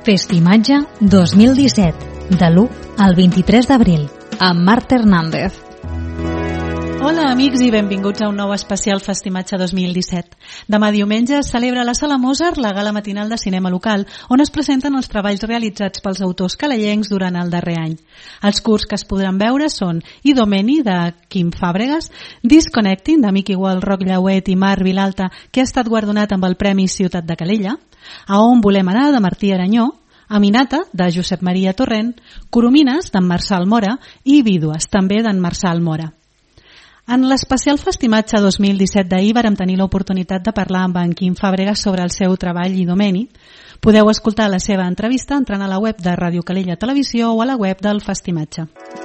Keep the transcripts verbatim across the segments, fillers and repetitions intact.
Festimatge dos mil disset, de l'u al vint-i-tres d'abril, amb Marta Hernández. Hola amics i benvinguts a un nou especial Festimatge dos mil disset. Demà diumenge es celebra a la Sala Mozart la gala matinal de cinema local, on es presenten els treballs realitzats pels autors calayencs durant el darrer any. Els curts que es podran veure són Idomeni, de Quim Fàbregas, Disconnecting, de Miqui Wall, Roc Llauet i Marc Vilalta, que ha estat guardonat amb el Premi Ciutat de Calella, A on volem anar, de Martí Aranyó, Aminata, de Josep Maria Torrent, Coromines, d'en Marçal Mora, i Vídues, també d'en Marçal Mora. En l'especial Festimatge dos mil disset d'ahir vàrem tenir l'oportunitat de parlar amb en Quim Fàbregas sobre el seu treball Idomeni. Podeu escoltar la seva entrevista entrant a la web de Ràdio Calella Televisió o a la web del Festimatge.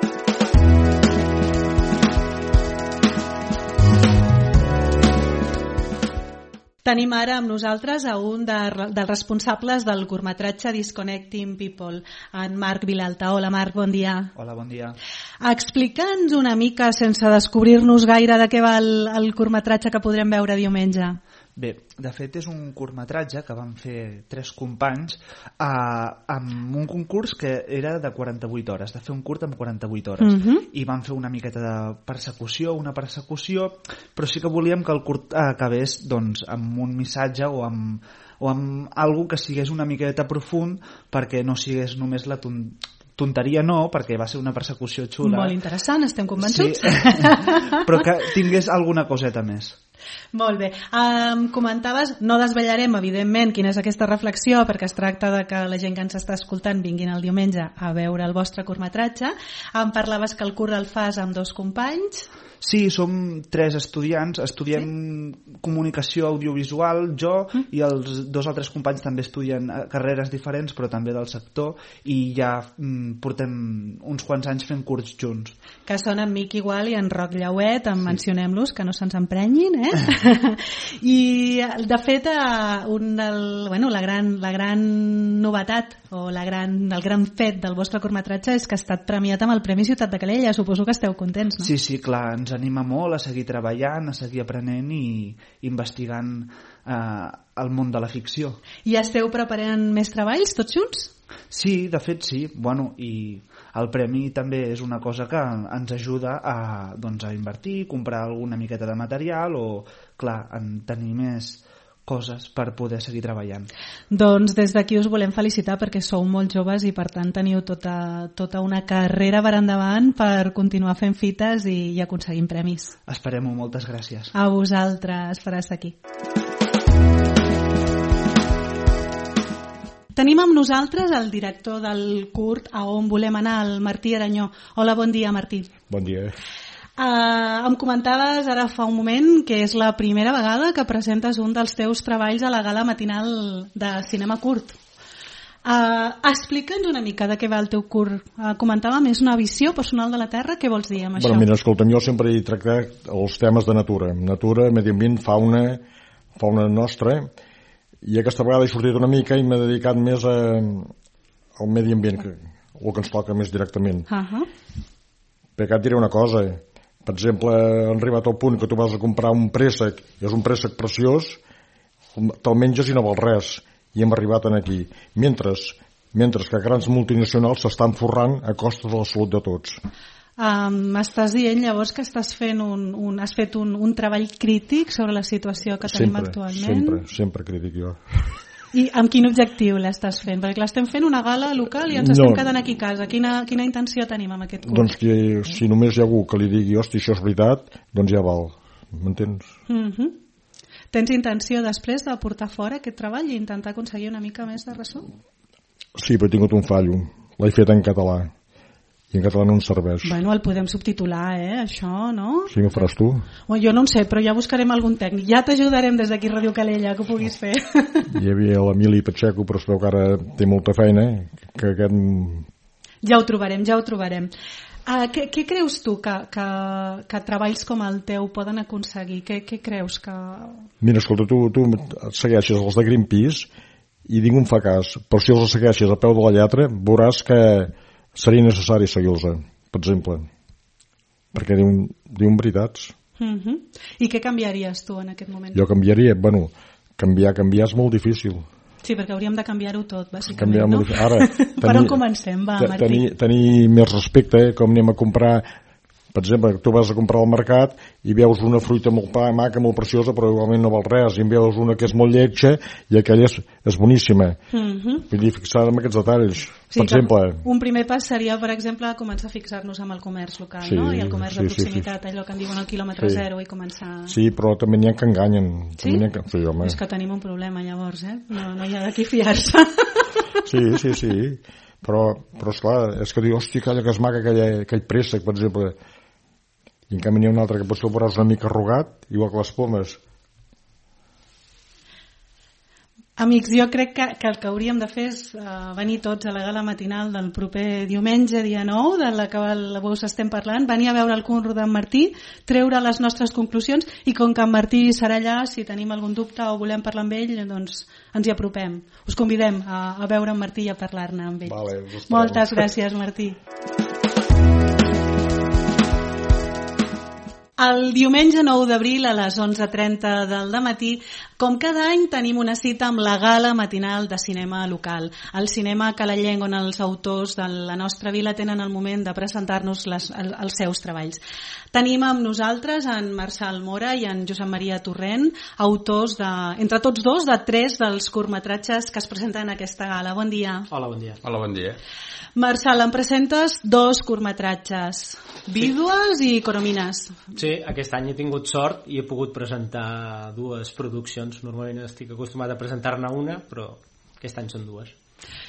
Tenim ara amb nosaltres a un de, dels responsables del curtmetratge Disconnecting People, en Marc Vilalta. Hola Marc, bon dia. Hola, bon dia. Explica'ns una mica, sense descobrir-nos gaire, de què va el, el curtmetratge que podrem veure diumenge. Bé, de fet és un curtmetratge que van fer tres companys eh, amb un concurs que era de quaranta-vuit hores, de fer un curt amb quaranta-vuit hores. Uh-huh. I van fer una miqueta de persecució, una persecució, però sí que volíem que el curt acabés doncs, amb un missatge o amb, o amb algo que sigués una miqueta profund, perquè no sigués només la ton... tonteria no, perquè va ser una persecució xula. Molt interessant, estem convençuts. Sí. Però que tingués alguna coseta més. Molt bé. Um, comentaves, no desvetllarem evidentment quina és aquesta reflexió, perquè es tracta de que la gent que ens està escoltant vinguin el diumenge a veure el vostre curtmetratge. Em parlaves que el curt el fas amb dos companys. Sí, som tres estudiants, estudiem sí? comunicació audiovisual, jo mm. i els dos altres companys també estudien carreres diferents, però també del sector, i ja mm, portem uns quants anys fent curts junts. Que són en Miqui Wall i en Roc Llauet, en sí. mencionem-los, que no se'ns emprenyin, eh? I de fet, un del, bueno, la, gran, la gran novetat, o la gran, el gran fet del vostre curtmetratge és que ha estat premiat amb el Premi Ciutat de Calella. Suposo que esteu contents, no? Sí, sí, clar, ens anima molt a seguir treballant, a seguir aprenent i investigant eh, el món de la ficció. I esteu preparant més treballs tots junts? Sí, de fet sí. Bueno, i el premi també és una cosa que ens ajuda a, doncs, a invertir, comprar alguna miqueta de material o, clar, en tenir més coses per poder seguir treballant. Doncs des d'aquí us volem felicitar perquè sou molt joves i per tant teniu tota, tota una carrera per endavant per continuar fent fites i, i aconseguint premis. Esperem-ho, moltes gràcies. A vosaltres per estar aquí. Tenim amb nosaltres el director del curt A on volem anar, el Martí Aranyó. Hola, bon dia, Martí. Bon dia. Uh, em comentaves ara fa un moment que és la primera vegada que presentes un dels teus treballs a la gala matinal de cinema curt. Uh, Explica'ns una mica de què va el teu curt. Uh, comentàvem, és una visió personal de la Terra. Què vols dir amb bueno, això? Mira, escolta'm, jo sempre he tractat els temes de natura. Natura, medi ambient, fauna, fauna nostra, i aquesta vegada he sortit una mica i m'he dedicat més a, al medi ambient, que, el que ens toca més directament. Uh-huh. Perquè et diré una cosa, per exemple, han arribat al punt que tu vas a comprar un préssec, és un préssec preciós, te'l menges i no val res, i hem arribat aquí. Mentre, mentre que grans multinacionals s'estan forrant a costa de la salut de tots. Um, M'estàs dient llavors que estàs fent un, un, has fet un, un treball crític sobre la situació que tenim sempre, actualment? Sempre, sempre crític jo. I amb quin objectiu l'estàs fent? Perquè l'estem fent una gala local i ens estem no. quedant aquí a casa. Quina, quina intenció tenim amb aquest curt? Doncs que si només hi ha algú que li digui hosti, això és veritat, doncs ja val. M'entens? Uh-huh. Tens intenció després de portar fora aquest treball i intentar aconseguir una mica més de ressò? Sí, però he tingut un fallo. L'he fet en català. I en català no ens serveix. Bueno, el podem subtitular, eh, això, no? Sí, m'ho faràs tu? Bueno, jo no en sé, però ja buscarem algun tècnic. Ja t'ajudarem des d'aquí Ràdio Calella, que ho puguis fer. Hi havia l'Emili Pacheco, però es veu que ara té molta feina. Que aquest... Ja ho trobarem, ja ho trobarem. Uh, què, què creus tu que, que, que treballs com el teu poden aconseguir? Què, què creus que... Mira, escolta, tu, tu segueixes els de Greenpeace i ningú en fa cas. Però si els segueixes a peu de la lletra, veuràs que seria necessari seguir-los, per exemple, perquè diuen, diuen veritats. Uh-huh. I què canviaries tu en aquest moment? Jo canviaria, bueno, canviar, canviar és molt difícil. Sí, perquè hauríem de canviar-ho tot, bàsicament, no? Ara, tenir, per on comencem, va, Martí? Tenir, tenir més respecte, com anem a comprar. Per exemple, tu vas a comprar al mercat i veus una fruita molt maca, molt preciosa, però igualment no val res, i en veus una que és molt lletja i aquella és, és boníssima. Mm-hmm. Vull dir, fixar en aquests detalls. Sí, per exemple... Un primer pas seria, per exemple, començar a fixar-nos amb el comerç local, sí, no? I el comerç sí, de proximitat, sí, sí. allò que en diuen el quilòmetre sí. zero, i començar... Sí, però també n'hi ha que enganyen. Sí? N'hi ha que... sí, home. És que tenim un problema, llavors, eh? No, no hi ha de qui fiar-se. Sí, sí, sí. Però, però esclar, és que diu, hòstia, aquella que és maca, aquell, aquell préssec, per exemple... I en canvi n'hi ha un altre que potser el veuràs una mica arrugat, igual que les pomes. Amics, jo crec que, que el que hauríem de fer és uh, venir tots a la gala matinal del proper diumenge, dia nou, de la que vos estem parlant, venir a veure el curro d'en Martí, treure les nostres conclusions, i com que en Martí serà allà, si tenim algun dubte o volem parlar amb ell, doncs ens hi apropem. Us convidem a, a veure en Martí i a parlar-ne amb ell. Vale, moltes gràcies, Martí. El diumenge nou d'abril a les onze trenta del dematí, com cada any, tenim una cita amb la gala matinal de cinema local. El cinema calellenc, on els autors de la nostra vila tenen el moment de presentar-nos les, el, els seus treballs. Tenim amb nosaltres en Marçal Mora i en Josep Maria Torrent, autors, de, entre tots dos, de tres dels curtmetratges que es presenten en aquesta gala. Bon dia. Hola, bon dia. Hola, bon dia. Marçal, em presentes dos curtmetratges, Vídues sí. i Coromines. Sí, aquest any he tingut sort i he pogut presentar dues produccions. Normalment estic acostumat a presentar-ne una, però aquest any són dues.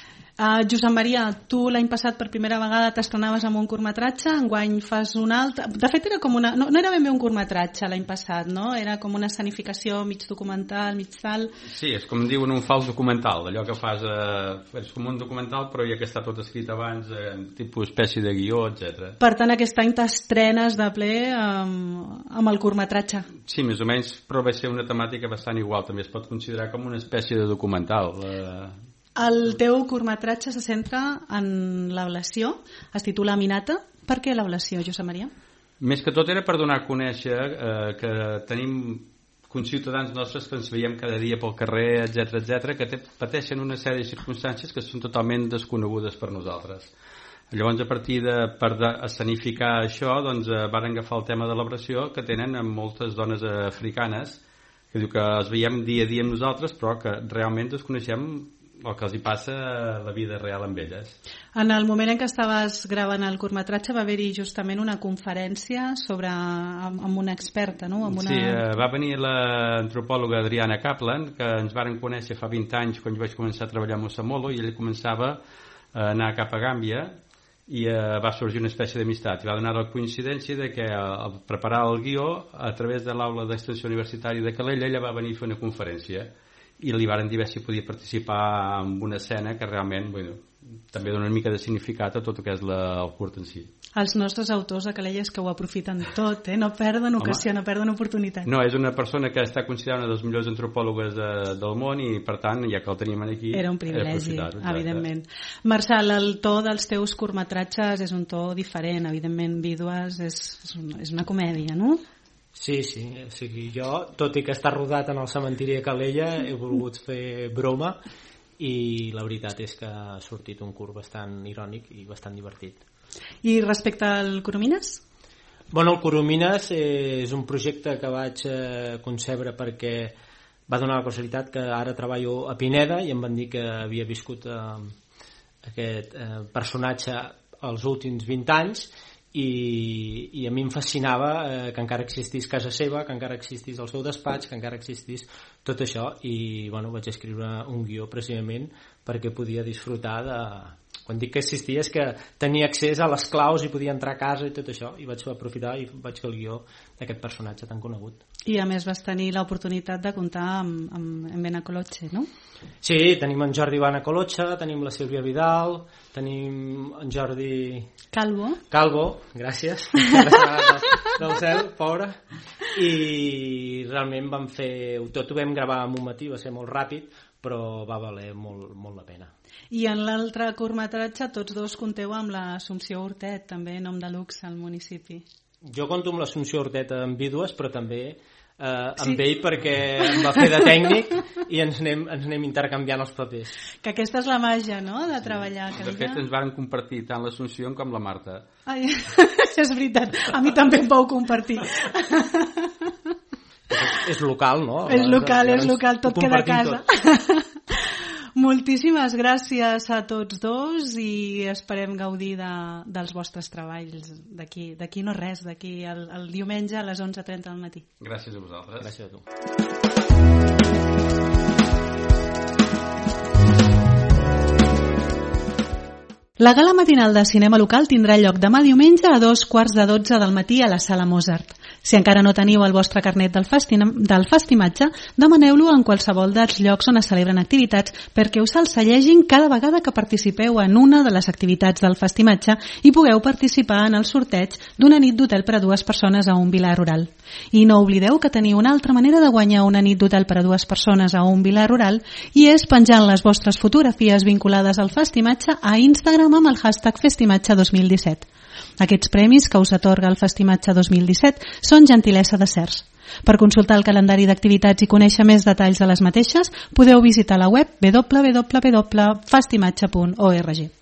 Uh, Josep Maria, tu l'any passat per primera vegada t'estrenaves amb un curtmetratge, enguany fas un altre... De fet, era com una... no, no era ben bé un curtmetratge l'any passat, no? Era com una escenificació mig documental, mig tal... Sí, és com diuen un fals documental, allò que fas... Eh, és com un documental, però ja que està tot escrit abans, eh, tipus espècie de guió, etcètera. Per tant, aquest any t'estrenes de ple amb, amb el curtmetratge. Sí, més o menys, però va ser una temàtica bastant igual. També es pot considerar com una espècie de documental. Eh... El teu curtmetratge se centra en l'ablació, es titula Aminata. Per què l'ablació, Josep Maria? Més que tot era per donar a conèixer eh, que tenim conciutadans nostres que ens veiem cada dia pel carrer, etcètera, etcètera, que te, pateixen una sèrie de circumstàncies que són totalment desconegudes per nosaltres. Llavors, a partir de, per de escenificar això, doncs, eh, van agafar el tema de l'ablació que tenen amb moltes dones africanes, que diu que es veiem dia a dia amb nosaltres, però que realment desconeixem el que els hi passa a la vida real amb elles. En el moment en què estaves gravant el curtmetratge va haver-hi justament una conferència sobre, amb, amb una experta, no? Amb una... Sí, eh, va venir l'antropòloga Adriana Kaplan, que ens varen conèixer fa vint anys quan jo vaig començar a treballar a Mossamolo, i ella començava a anar cap a Gàmbia i eh, va sorgir una espècie d'amistat. I va donar la coincidència de que al preparar el guió, a través de l'aula d'extensió universitària de Calella, ella va venir a fer una conferència i li varen dir si podia participar en una escena que realment, bueno, també dona una mica de significat a tot el que és la, el curt en si. Els nostres autors de Calella és que ho aprofiten tot, eh? No perden ocasió, Home, no perden oportunitat. No, és una persona que està considerada una de les millors antropòlogues de, del món i, per tant, ja que el tenim aquí... Era un privilegi, evidentment. Marçal, el to dels teus curtmetratges és un to diferent, evidentment, Vídues és, és, una, és una comèdia, no? Sí, sí, o sigui, jo, tot i que està rodat en el cementiri de Calella, he volgut fer broma i la veritat és que ha sortit un curt bastant irònic i bastant divertit. I respecte al Coromines? Bueno, el Coromines és un projecte que vaig eh, concebre perquè va donar la casualitat que ara treballo a Pineda i em van dir que havia viscut eh, aquest eh, personatge els últims vint anys i, i a mi em fascinava eh, que encara existís casa seva, que encara existís el seu despatx, que encara existís tot això i bueno, vaig escriure un guió precisament perquè podia disfrutar de... Quan dic que existia és que tenia accés a les claus i podia entrar a casa i tot això i vaig aprofitar i vaig fer el guió d'aquest personatge tan conegut. I a més vas tenir l'oportunitat de comptar amb, amb en Benacoloche, no? Sí, tenim en Jordi Benacoloche, tenim la Sílvia Vidal, tenim en Jordi... Calvo. Calvo, gràcies. del cel, pobre. I realment vam fer... Tot ho vam gravar en un matí, va ser molt ràpid, però va valer molt, molt la pena. I en l'altre curtmetratge tots dos compteu amb l'Assumpció Hortet, també nom de luxe al municipi. Jo compto amb l'Assumpció Hortet en Vídues, però també eh, amb sí. ell perquè em va fer de tècnic i ens anem, ens anem intercanviant els papers. Que aquesta és la màgia, no?, de treballar. Sí. De fet, ens van compartir tant l'Assumpció com la Marta. Ai, és veritat, a mi també em vau compartir. És local, no? És local, és local, tot queda a casa. Tot. Moltíssimes gràcies a tots dos i esperem gaudir de, dels vostres treballs d'aquí, d'aquí no res, d'aquí el, el diumenge a les onze trenta del matí. Gràcies a vosaltres. Gràcies a tu. La gala matinal de cinema local tindrà lloc demà diumenge a dos quarts de dotze del matí a la Sala Mozart. Si encara no teniu el vostre carnet del, festi del festimatge, demaneu-lo en qualsevol dels llocs on es celebren activitats perquè us el cellegin cada vegada que participeu en una de les activitats del festimatge i pugueu participar en el sorteig d'una nit d'hotel per a dues persones a un vilar rural. I no oblideu que teniu una altra manera de guanyar una nit d'hotel per a dues persones a un vilar rural i és penjant les vostres fotografies vinculades al festimatge a Instagram amb el hashtag Festimatge dos mil disset. Aquests premis que us atorga el Festimatge dos mil disset són gentilesa de Cercs. Per consultar el calendari d'activitats i conèixer més detalls de les mateixes, podeu visitar la web w w w punt festimatge punt org.